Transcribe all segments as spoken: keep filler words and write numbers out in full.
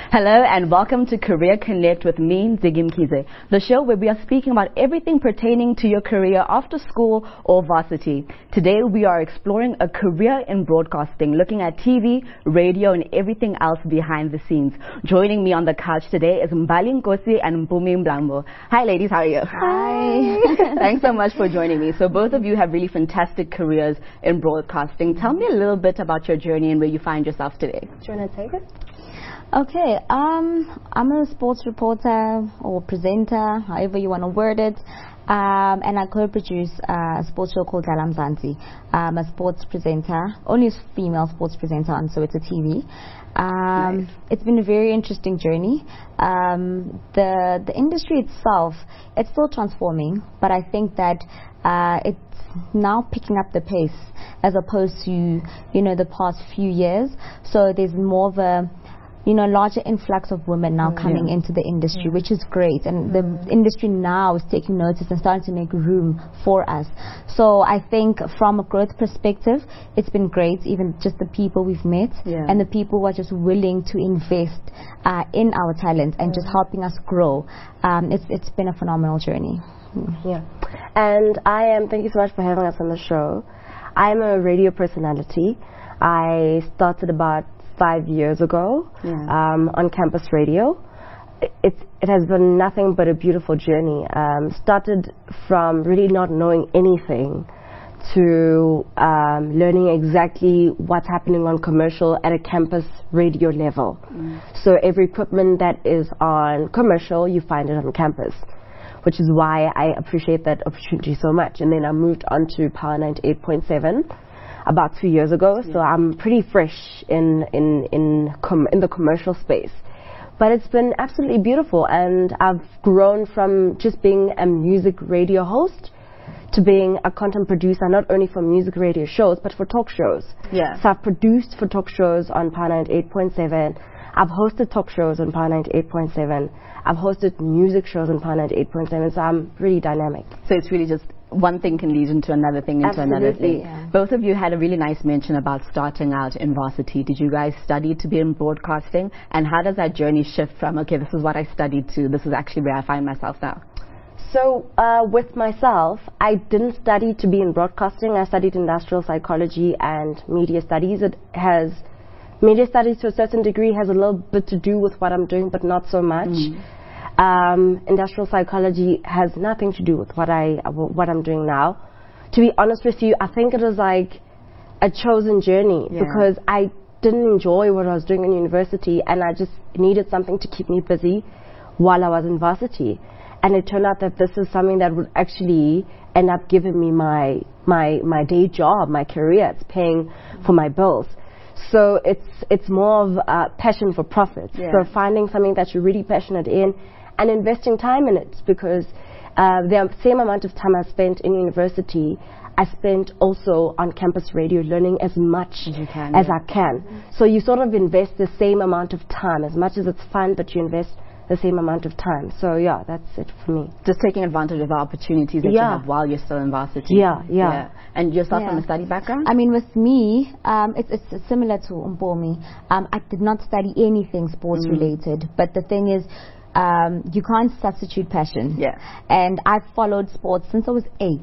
Hello and welcome to Career Connect with me, Ziggy Mkhize, the show where we are speaking about everything pertaining to your career after school or varsity. Today we are exploring a career in broadcasting, looking at T V, radio and everything else behind the scenes. Joining me on the couch today is Mbali Nkosi and Mpumi Mlambo. Hi ladies, how are you? Hi. Thanks so much for joining me. So both of you have really fantastic careers in broadcasting. Tell me a little bit about your journey and where you find yourself today. Do you want to take it? Okay, um, I'm a sports reporter or presenter, however you want to word it, um, and I co-produce a sports show called Dlala Mzansi. I'm a sports presenter, only a female sports presenter on Soweto T V. Um, nice. It's been a very interesting journey. Um, the the industry itself, it's still transforming, but I think that uh, it's now picking up the pace as opposed to, you know, the past few years. So there's more of a you know, larger influx of women now mm, coming yeah. into the industry, yeah. which is great. And mm. the industry now is taking notice and starting to make room for us. So I think from a growth perspective, it's been great, even just the people we've met yeah. and the people who are just willing to invest uh, in our talent and mm. just helping us grow. Um, it's, it's been a phenomenal journey. Mm. Yeah. And I am, thank you so much for having us on the show. I'm a radio personality. I started about five years ago yeah. um, on campus radio. It, it has been nothing but a beautiful journey. Um, started from really not knowing anything to um, learning exactly what's happening on commercial at a campus radio level. Mm. So every equipment that is on commercial, you find it on campus, which is why I appreciate that opportunity so much. And then I moved on to Power ninety-eight point seven about two years ago, yeah. so I'm pretty fresh in in in com in the commercial space. But it's been absolutely beautiful, and I've grown from just being a music radio host to being a content producer, not only for music radio shows but for talk shows. Yeah. So I've produced for talk shows on Power ninety-eight point seven. I've hosted talk shows on Power ninety-eight point seven. I've hosted music shows on Power ninety-eight point seven. So I'm really dynamic. So it's really just one thing can lead into another thing, into Absolutely, another thing. Yeah. Both of you had a really nice mention about starting out in varsity. Did you guys study to be in broadcasting? And how does that journey shift from, okay, this is what I studied, to this is actually where I find myself now? So uh, with myself, I didn't study to be in broadcasting. I studied industrial psychology and media studies. It has, media studies to a certain degree has a little bit to do with what I'm doing, but not so much. Mm. Um, industrial psychology has nothing to do with what I uh, what I'm doing now. To be honest with you, I think it was like a chosen journey yeah. because I didn't enjoy what I was doing in university, and I just needed something to keep me busy while I was in varsity. And it turned out that this is something that would actually end up giving me my my my day job, my career. It's paying for my bills. So it's it's more of a passion for profit. Yeah. So finding something that you're really passionate in and investing time in it, because uh, the same amount of time I spent in university, I spent also on campus radio learning as much as, you can, as yeah. I can. Mm-hmm. So you sort of invest the same amount of time, as much as it's fun, but you invest the same amount of time. So yeah, that's it for me. Just taking advantage of the opportunities that yeah. you have while you're still in varsity. Yeah, yeah. yeah. And yourself yeah. from a study background? I mean, with me, um, it's, it's similar to Mpumi. Um, I did not study anything sports mm. related, but the thing is, um, you can't substitute passion. Yeah. And I've followed sports since I was eight.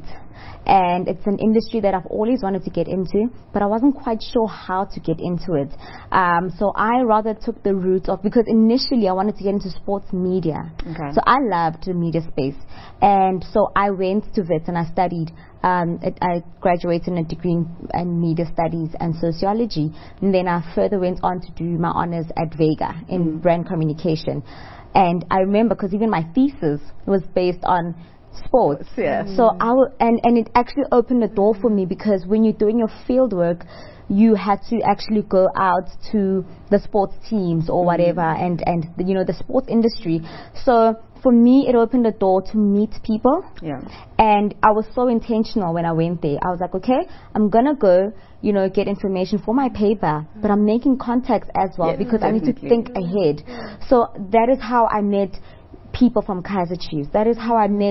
And it's an industry that I've always wanted to get into, but I wasn't quite sure how to get into it. Um, so I rather took the route of, because initially I wanted to get into sports media. Okay. So I loved the media space. And so I went to Wits and I studied. Um, it, I graduated in a degree in, in media studies and sociology. And then I further went on to do my honors at Vega in mm. brand communication. And I remember, because even my thesis was based on sports. Yeah. Mm. So I w and and it actually opened the door for me, because when you're doing your field work, you had to actually go out to the sports teams or whatever, mm. and and the, you know, the sports industry. So for me, it opened the door to meet people. Yeah. And I was so intentional when I went there. I was like, okay, I'm gonna go, you know, get information for my paper, but I'm making contacts as well, yeah, because definitely. I need to think ahead. So that is how I met people from Kaizer Chiefs. That is how I met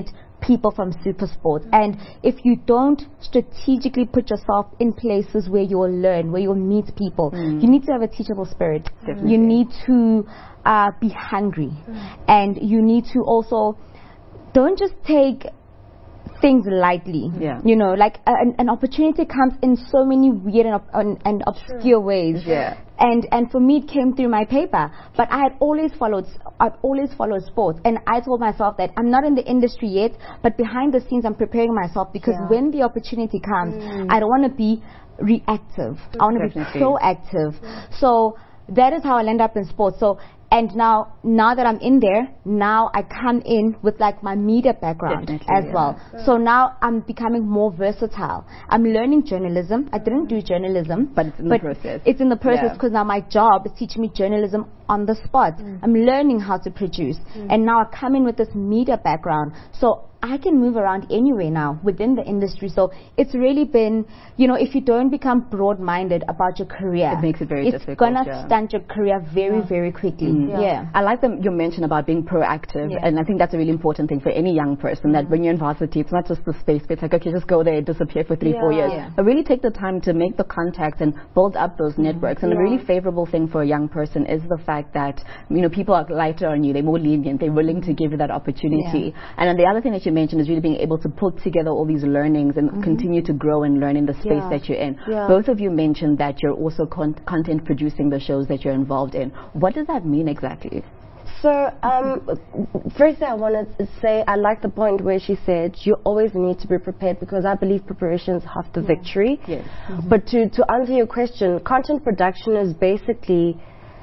people from super sport. And if you don't strategically put yourself in places where you'll learn, where you'll meet people, mm. you need to have a teachable spirit. Definitely. You need to uh, be hungry, mm. and you need to also don't just take things lightly. Yeah. You know, like uh, an, an opportunity comes in so many weird and, and, and obscure sure. ways. Yeah. And and for me, it came through my paper. But I had always followed, I've always followed sports. And I told myself that I'm not in the industry yet, but behind the scenes, I'm preparing myself because yeah. when the opportunity comes, mm. I don't want to be reactive. I want to be proactive. Yeah. So that is how I end up in sports. So. And now, now that I'm in there, now I come in with like my media background Definitely, as yeah. well. Yeah. So now I'm becoming more versatile. I'm learning journalism. I didn't do journalism, but it's in but the process. It's in the process because yeah. now my job is teaching me journalism on the spot. Mm. I'm learning how to produce, mm. and now I come in with this media background. So I can move around anywhere now within the industry. So it's really been, you know, if you don't become broad-minded about your career, it makes it very it's difficult. It's gonna yeah. stunt your career very, yeah. very quickly. Mm. Yeah. yeah. I like the, your mention about being proactive, yeah. and I think that's a really important thing for any young person. Mm. That when you're in varsity, it's not just the space. But it's like, okay, just go there, disappear for three, yeah. four years. Yeah. But really take the time to make the contacts and build up those mm. networks. And yeah. a really favorable thing for a young person is the fact that, you know, people are lighter on you. They're more lenient. They're willing to give you that opportunity. Yeah. And then the other thing that you mentioned is really being able to put together all these learnings and mm-hmm. continue to grow and learn in the space yeah. that you're in. Yeah. Both of you mentioned that you're also con- content producing the shows that you're involved in. What does that mean exactly? So, um, first I want to say I like the point where she said you always need to be prepared, because I believe preparation is half the yeah. victory. Yes. Mm-hmm. But to, to answer your question, content production is basically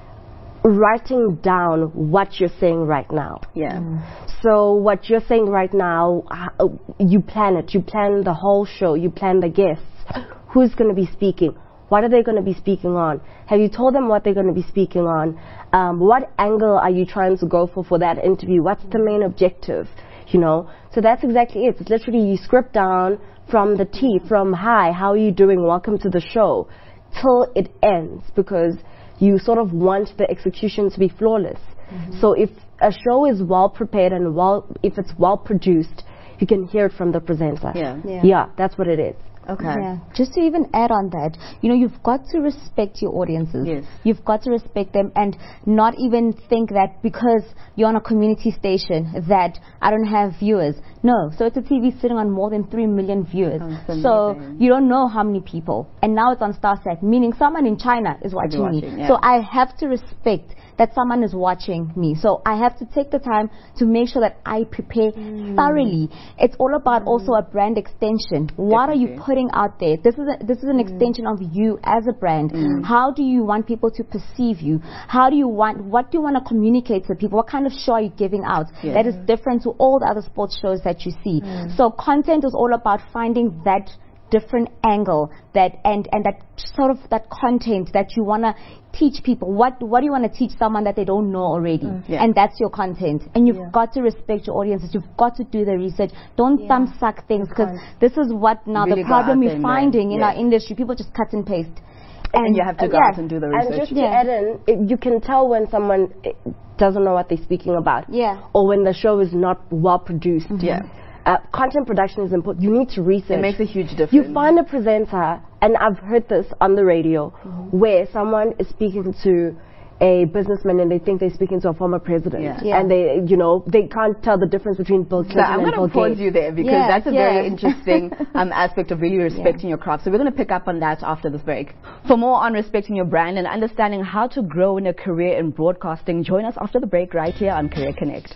writing down what you're saying right now. Yeah. Mm. So what you're saying right now, uh, you plan it. You plan the whole show. You plan the guests. Who's going to be speaking? What are they going to be speaking on? Have you told them what they're going to be speaking on? Um, what angle are you trying to go for for that interview? What's the main objective? You know? So that's exactly it. It's literally you script down from the T, from hi, how are you doing? Welcome to the show, till it ends, because you sort of want the execution to be flawless. Mm-hmm. So if a show is well prepared and well, if it's well produced, you can hear it from the presenter. Yeah, yeah, yeah that's what it is. Okay. Yeah. Just to even add on that, you know, you've got to respect your audiences. Yes. You've got to respect them and not even think that because you're on a community station that I don't have viewers. No. So it's a T V sitting on more than three million viewers. Oh, so you don't know how many people. And now it's on StarSat, meaning someone in China is watching, watching me. Yeah. So I have to respect that someone is watching me. So I have to take the time to make sure that I prepare mm. thoroughly. It's all about mm. also a brand extension. Definitely. What are you putting out there? This is a, this is an mm. extension of you as a brand. Mm. How do you want people to perceive you? How do you want, what do you want to communicate to people? What kind of show are you giving out yes. that is different to all the other sports shows that you see? Mm. So content is all about finding that different angle, that and and that sort of that content that you want to teach people. What what do you want to teach someone that they don't know already? Mm. Yeah. And that's your content. And you've yeah. got to respect your audiences. You've got to do the research. Don't yeah. thumb suck things, because this is what now really the problem we're finding in yes. our industry. People just cut and paste. And, and you have to go uh, out and do the research. And just yeah. to add in, it, you can tell when someone doesn't know what they're speaking about. Yeah. Or when the show is not well produced. Mm-hmm. Yeah. Uh, content production is important. You need to research. It makes a huge difference. You find a presenter, and I've heard this on the radio, mm-hmm. where someone is speaking to a businessman and they think they're speaking to a former president. Yeah. Yeah. And they, you know, they can't tell the difference between Bill Clinton so I'm and Bill going to pause Gates. you there, because yeah, that's a yeah. very interesting um, aspect of really respecting yeah. your craft. So we're going to pick up on that after this break. For more on respecting your brand and understanding how to grow in a career in broadcasting, join us after the break right here on Career Connect.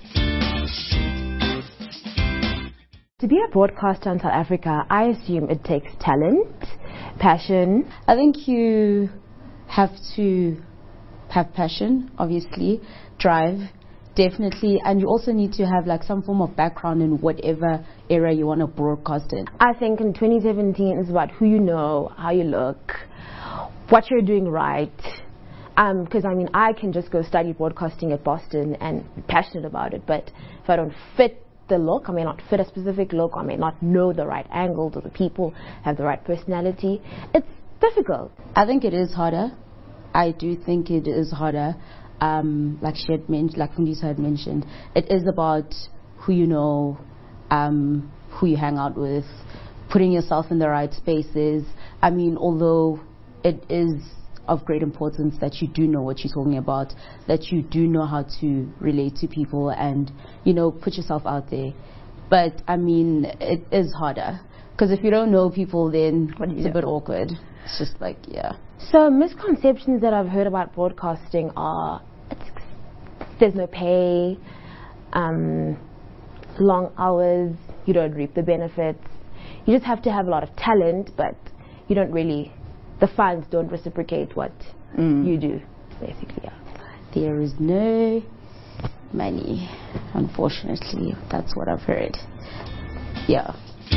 To be a broadcaster in South Africa, I assume it takes talent, passion. I think you have to have passion, obviously, drive, definitely, and you also need to have like some form of background in whatever area you want to broadcast in. I think in twenty seventeen it's about who you know, how you look, what you're doing right. Because um, I mean, I can just go study broadcasting at Boston and be passionate about it, but if I don't fit the look, I may not fit a specific look, I may not know the right angles or the people have the right personality. It's difficult. I think it is harder. I do think it is harder. Um, like she had mentioned, like Fundisa had mentioned, it is about who you know, um, who you hang out with, putting yourself in the right spaces. I mean, although it is of great importance that you do know what you're talking about, that you do know how to relate to people and, you know, put yourself out there. But, I mean, it is harder. Because if you don't know people, then it's a bit awkward. It's just like, yeah. So misconceptions that I've heard about broadcasting are it's, there's no pay, um, long hours, you don't reap the benefits. You just have to have a lot of talent, but you don't really, the funds don't reciprocate what mm. you do, basically, yeah. There is no money, unfortunately. That's what I've heard. Yeah.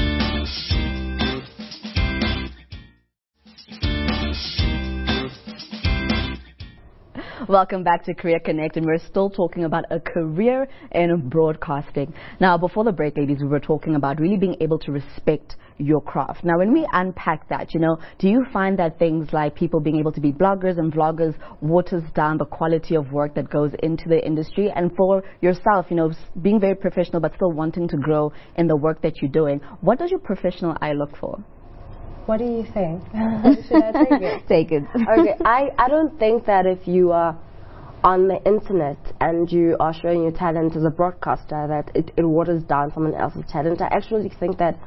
Welcome back to Career Connect, and we're still talking about a career in broadcasting. Now, before the break, ladies, we were talking about really being able to respect your craft. Now, when we unpack that, you know, do you find that things like people being able to be bloggers and vloggers waters down the quality of work that goes into the industry? And for yourself, you know, being very professional but still wanting to grow in the work that you're doing, what does your professional eye look for? What do you think? Should I take it? Take it. Okay, I, I don't think that if you are on the internet and you are showing your talent as a broadcaster that it, it waters down someone else's talent. I actually think that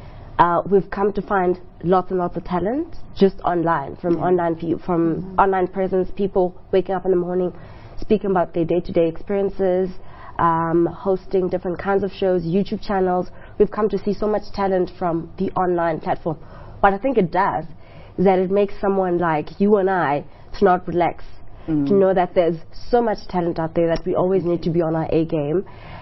uh, we've come to find lots and lots of talent just online, from mm-hmm. online pe- from mm-hmm. online presence, people waking up in the morning, speaking about their day-to-day experiences, um, hosting different kinds of shows, YouTube channels. We've come to see so much talent from the online platform. What I think it does is that it makes someone like you and I to not relax, mm. to know that there's so much talent out there that we always need to be on our A game.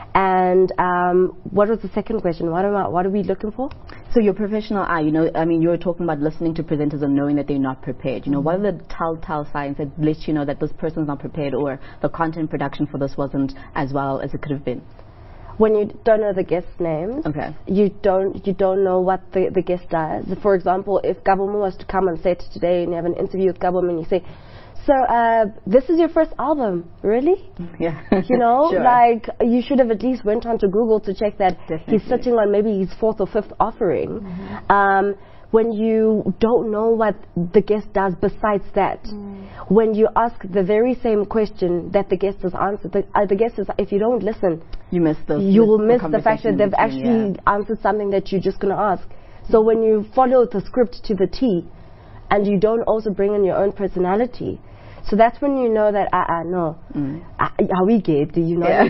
And um, what was the second question? What, am I, what are we looking for? So your professional eye, you know, I mean, you were talking about listening to presenters and knowing that they're not prepared. You know, mm-hmm. what are the telltale signs that let you know that this person's not prepared or the content production for this wasn't as well as it could have been? When you don't know the guest names, okay. you don't you don't know what the, the guest does. For example, if Gabomu was to come on set today and you have an interview with Gabomu and you say, so uh, this is your first album, really? Yeah. You know, sure. like you should have at least went on to Google to check that Definitely. He's sitting on maybe his fourth or fifth offering. Mm-hmm. Um, when you don't know what the guest does besides that, mm. when you ask the very same question that the guest has answered, the, uh, the guest is, if you don't listen, you miss the you will miss the, the fact that they've between, actually yeah. answered something that you're just going to ask. So when you follow the script to the T, and you don't also bring in your own personality, so that's when you know that, uh, uh no, mm. uh, are we gay? Do you know? Yeah.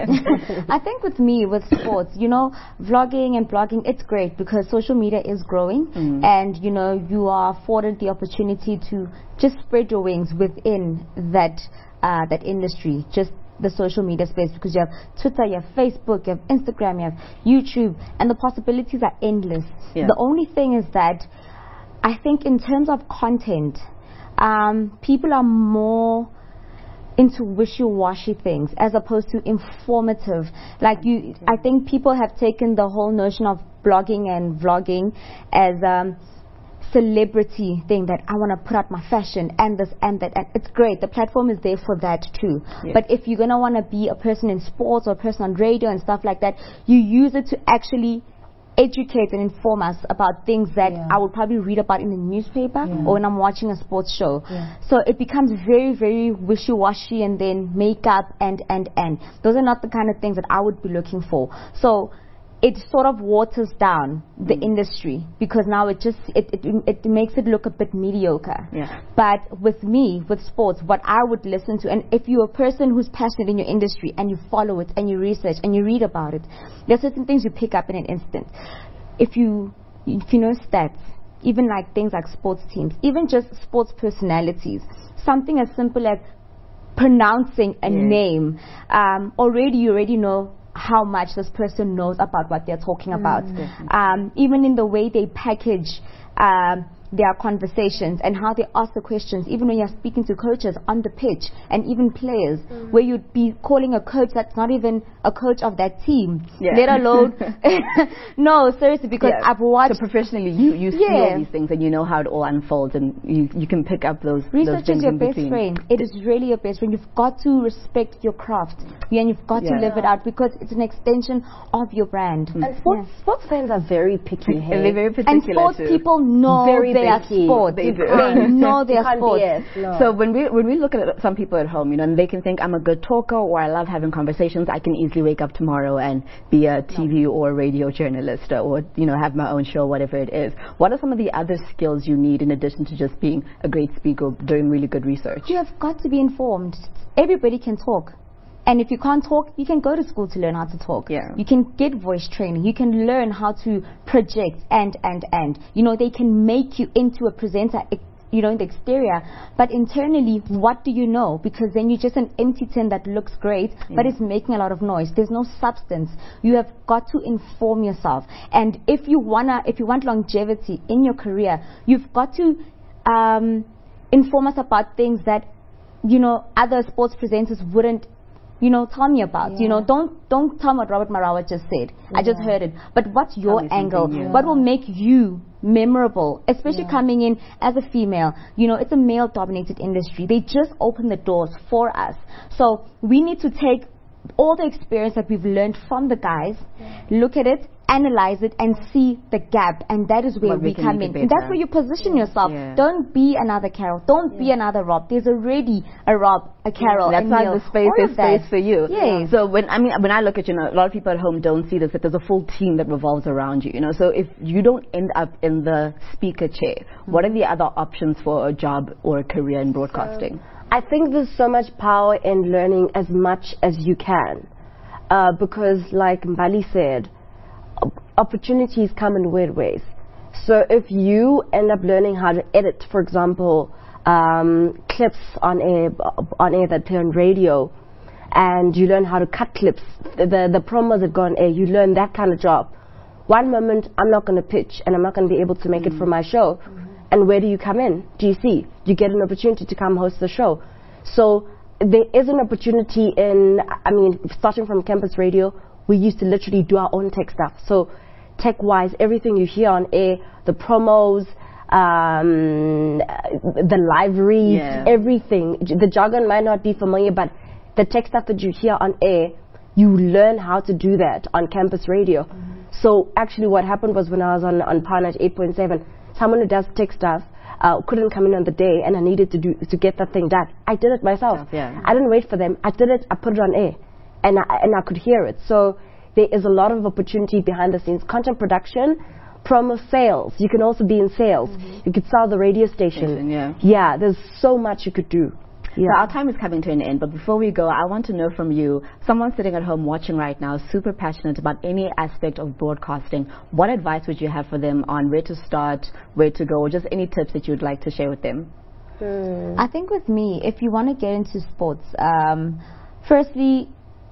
I think with me, with sports, you know, vlogging and blogging, it's great because social media is growing mm. and, you know, you are afforded the opportunity to just spread your wings within that, uh, that industry, just the social media space, because you have Twitter, you have Facebook, you have Instagram, you have YouTube, and the possibilities are endless. Yeah. The only thing is that I think in terms of content, Um, people are more into wishy-washy things as opposed to informative. Like you, I think people have taken the whole notion of blogging and vlogging as um, celebrity thing, that I want to put out my fashion and this and that, and it's great. The platform is there for that too. Yes. But if you're gonna want to be a person in sports or a person on radio and stuff like that, you use it to actually educate and inform us about things that yeah. I would probably read about in the newspaper yeah. or when I'm watching a sports show. Yeah. So it becomes very, very wishy-washy, and then makeup and, and, and. Those are not the kind of things that I would be looking for. So it sort of waters down the mm. industry, because now it just, it, it, it makes it look a bit mediocre. Yeah. But with me, with sports, what I would listen to, and if you're a person who's passionate in your industry and you follow it and you research and you read about it, there's certain things you pick up in an instant. If you, if you know stats, even like things like sports teams, even just sports personalities, something as simple as pronouncing a yeah. name, um, already you already know how much this person knows about what they're talking about. Mm. Um, even in the way they package um, their conversations and how they ask the questions, even when you're speaking to coaches on the pitch and even players, mm. where you'd be calling a coach that's not even a coach of that team, yeah. let alone no, seriously, because yeah. I've watched. So professionally, you you see yeah. all these things and you know how it all unfolds, and you you can pick up those. Research those is your best between. friend. It is really your best friend. You've got to respect your craft, yeah, and you've got yeah. to live it out because it's an extension of your brand. Mm. And sports yeah. sports fans are very picky. Hey? They're very particular. And sports too. people know very their picky. sport. They, they know their sport. No. So when we when we look at some people at home, you know, and they can think I'm a good talker or I love having conversations. I can easily wake up tomorrow and be a T V no. or radio journalist, or you know, have my own show, whatever it is. What are some of the other skills you need in addition to just being a great speaker, doing really good research? You have got to be informed. Everybody can talk. And if you can't talk, you can go to school to learn how to talk. Yeah. You can get voice training. You can learn how to project and, and, and. You know, they can make you into a presenter, you know, in the exterior. But internally, what do you know? Because then you're just an empty tin that looks great, yeah. but it's making a lot of noise. There's no substance. You have got to inform yourself. And if you wanna, if you want longevity in your career, you've got to um, inform us about things that, you know, other sports presenters wouldn't, you know, tell me about. Yeah. You know, don't don't tell me what Robert Marawa just said. Yeah. I just heard it. But what's your angle? Yeah. What will make you memorable? Especially yeah. coming in as a female. You know, it's a male-dominated industry. They just open the doors for us. So we need to take all the experience that we've learned from the guys, yeah. look at it, analyze it, and see the gap, and that is where what we, we come in. And that's where you position yeah. yourself. Yeah. Don't be another Carol. Don't yeah. be another Rob. There's already a Rob, a Carol. That's why the space is space for you. Yes. So when I mean when I look at, you know, a lot of people at home don't see this, but there's a full team that revolves around you. You know, so if you don't end up in the speaker chair, mm-hmm. what are the other options for a job or a career in broadcasting? So, I think there's so much power in learning as much as you can, uh, because like Mbali said, opportunities come in weird ways. So if you end up learning how to edit, for example, um, clips on air, on air that play on radio, and you learn how to cut clips, the, the promos that go on air, you learn that kind of job. One moment, I'm not going to pitch, and I'm not going to be able to make mm. it for my show. Mm-hmm. And where do you come in? G C. You get an opportunity to come host the show. So there is an opportunity in, I mean, starting from campus radio, we used to literally do our own tech stuff. So tech-wise, everything you hear on air, the promos, um, the live reads, yeah. everything. The jargon might not be familiar, but the tech stuff that you hear on air, you learn how to do that on campus radio. Mm-hmm. So actually what happened was when I was on, on Parnet eight point seven, someone who does tech stuff uh, couldn't come in on the day, and I needed to do to get that thing done. I did it myself. Yeah. I didn't wait for them. I did it. I put it on air, and I, and I could hear it. So there is a lot of opportunity behind the scenes. Content production, promo, sales. You can also be in sales. Mm-hmm. You could sell the radio station. station yeah. yeah, there's so much you could do. Yeah. So our time is coming to an end, but before we go, I want to know from you, someone sitting at home watching right now, super passionate about any aspect of broadcasting, what advice would you have for them on where to start, where to go, or just any tips that you'd like to share with them? Hmm. I think with me, if you want to get into sports, um, firstly,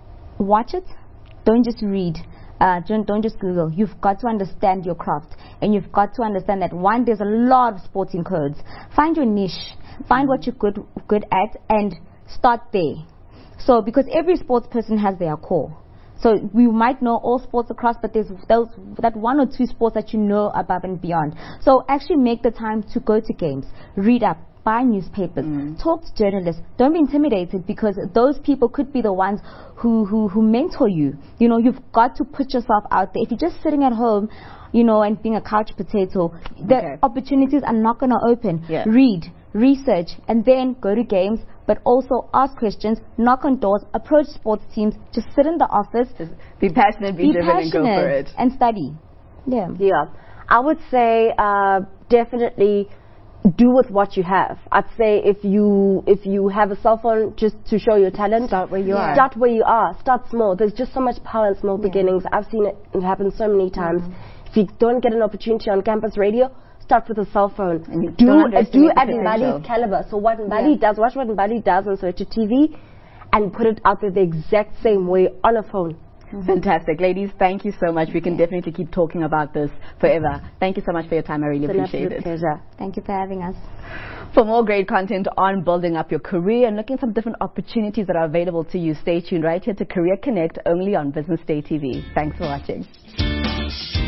watch it. Don't just read. Uh, don't, don't just Google. You've got to understand your craft, and you've got to understand that, one, there's a lot of sporting codes. Find your niche. Find what you're good good at and start there. So because every sports person has their core. So we might know all sports across, but there's those, that one or two sports that you know above and beyond. So actually make the time to go to games, read up, buy newspapers, mm. talk to journalists. Don't be intimidated, because those people could be the ones who, who, who mentor you. You know, you've got to put yourself out there. If you're just sitting at home, you know, and being a couch potato, the okay. opportunities are not going to open. Yeah. Read, research, and then go to games, but also ask questions, knock on doors, approach sports teams, just sit in the office. Just be passionate, be, be driven, passionate, and go for it. And study. Yeah. Yeah. I would say uh, definitely do with what you have. I'd say if you if you have a cell phone, just to show your talent, start where you yeah. are. Start where you are. Start small. There's just so much power in small yeah. beginnings. I've seen it, it happen so many times. Mm-hmm. If you don't get an opportunity on campus radio, start with a cell phone. And do uh, do at Mbali's caliber. So what Mbali yeah. does, watch what Mbali does on Soweto T V, and put it out there the exact same way on a phone. Fantastic. Ladies, thank you so much. We can definitely keep talking about this forever. Thank you so much for your time. I really It's appreciate an it. pleasure. Thank you for having us. For more great content on building up your career and looking at some different opportunities that are available to you, stay tuned right here to Career Connect only on Business Day T V. Thanks for watching.